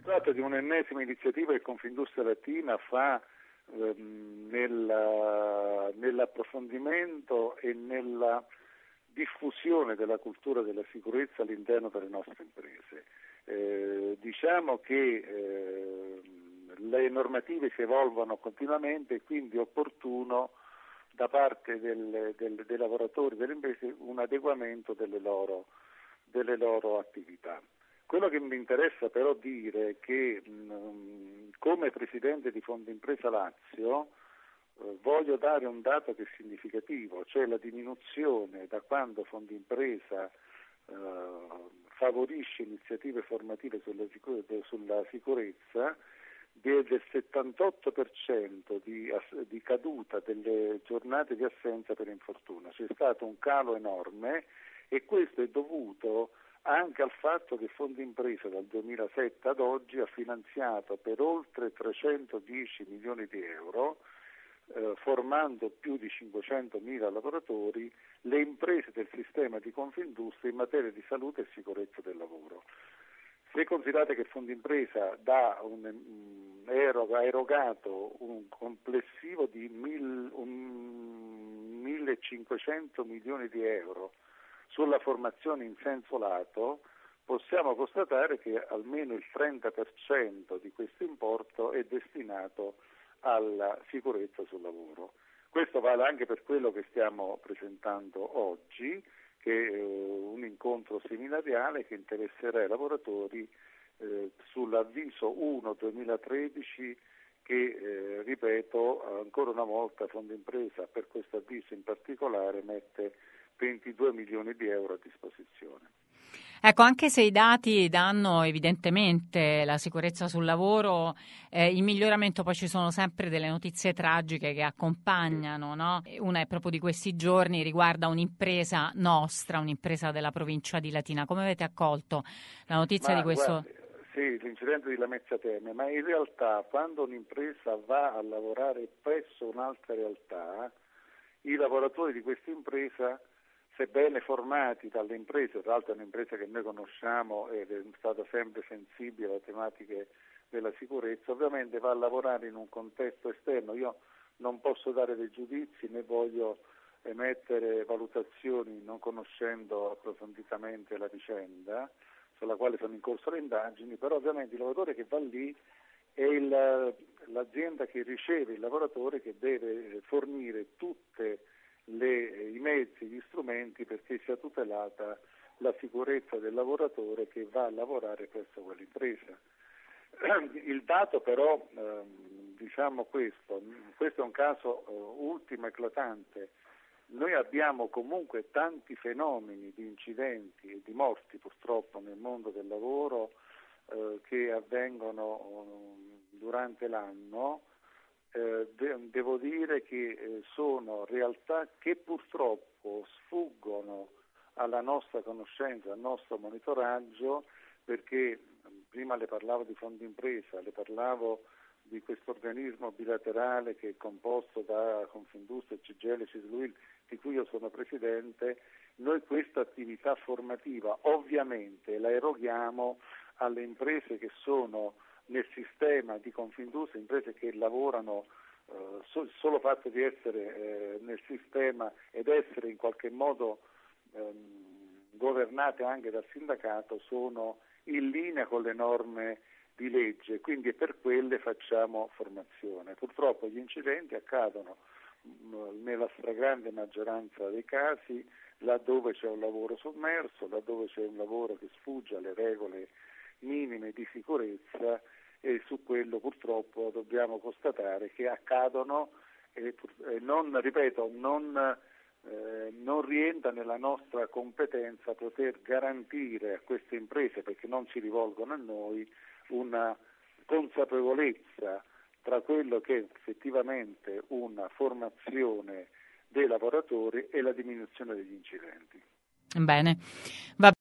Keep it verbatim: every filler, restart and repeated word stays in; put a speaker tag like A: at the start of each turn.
A: Si tratta di un'ennesima iniziativa che Confindustria Latina fa ehm, nella, nell'approfondimento e nella diffusione della cultura della sicurezza all'interno delle nostre imprese. Eh, diciamo che eh, le normative si evolvono continuamente e quindi è opportuno da parte del, del, dei lavoratori delle imprese un adeguamento delle loro, delle loro attività. Quello che mi interessa però dire è che mh, come Presidente di Fondimpresa Lazio eh, voglio dare un dato che è significativo, cioè la diminuzione da quando Fondimpresa eh, favorisce iniziative formative sulla, sicur- sulla sicurezza del settantotto per cento di, di caduta delle giornate di assenza per infortunio. C'è stato un calo enorme e questo è dovuto anche al fatto che Fondimpresa dal duemilasette ad oggi ha finanziato per oltre trecentodieci milioni di euro, eh, formando più di cinquecentomila lavoratori, le imprese del sistema di Confindustria in materia di salute e sicurezza del lavoro. Se considerate che Fondimpresa dà un, um, eroga, ha erogato un complessivo di mil, un, millecinquecento milioni di euro sulla formazione in senso lato, possiamo constatare che almeno il trenta per cento di questo importo è destinato alla sicurezza sul lavoro. Questo vale anche per quello che stiamo presentando oggi, che è un incontro seminariale che interesserà i lavoratori eh, sull'avviso uno duemilatredici che, eh, ripeto, ancora una volta Fondimpresa per questo avviso in particolare mette ventidue milioni di euro a disposizione.
B: Ecco, anche se i dati danno evidentemente la sicurezza sul lavoro, eh, in miglioramento poi ci sono sempre delle notizie tragiche che accompagnano, no? Una è proprio di questi giorni, riguarda un'impresa nostra, un'impresa della provincia di Latina. Come avete accolto la notizia
A: Ma,
B: di questo?
A: Guardi, sì, l'incidente di Lamezia Terme, ma in realtà quando un'impresa va a lavorare presso un'altra realtà, i lavoratori di questa impresa, sebbene formati dalle imprese, tra l'altro è un'impresa che noi conosciamo ed è stata sempre sensibile alle tematiche della sicurezza, ovviamente va a lavorare in un contesto esterno. Io non posso dare dei giudizi né voglio emettere valutazioni non conoscendo approfonditamente la vicenda sulla quale sono in corso le indagini, però ovviamente il lavoratore che va lì è il, l'azienda che riceve il lavoratore che deve fornire tutte Le, i mezzi, gli strumenti perché sia tutelata la sicurezza del lavoratore che va a lavorare presso quell'impresa. Il dato però, eh, diciamo questo, questo è un caso eh, ultimo eclatante. Noi abbiamo comunque tanti fenomeni di incidenti e di morti purtroppo nel mondo del lavoro eh, che avvengono eh, durante l'anno. Eh, de- devo dire che eh, sono realtà che purtroppo sfuggono alla nostra conoscenza, al nostro monitoraggio, perché prima le parlavo di Fondimpresa, le parlavo di questo organismo bilaterale che è composto da Confindustria, C G I L, C I S L U I L, di cui io sono presidente. Noi questa attività formativa ovviamente la eroghiamo alle imprese che sono nel sistema di Confindustria, imprese che lavorano eh, so, solo fatto di essere eh, nel sistema ed essere in qualche modo ehm, governate anche dal sindacato, sono in linea con le norme di legge, quindi per quelle facciamo formazione. Purtroppo gli incidenti accadono mh, nella stragrande maggioranza dei casi laddove c'è un lavoro sommerso, laddove c'è un lavoro che sfugge alle regole minime di sicurezza, e su quello purtroppo dobbiamo constatare che accadono e, e non, ripeto, non, eh, non rientra nella nostra competenza poter garantire a queste imprese, perché non si rivolgono a noi, una consapevolezza tra quello che è effettivamente una formazione dei lavoratori e la diminuzione degli incidenti.
B: Bene. Va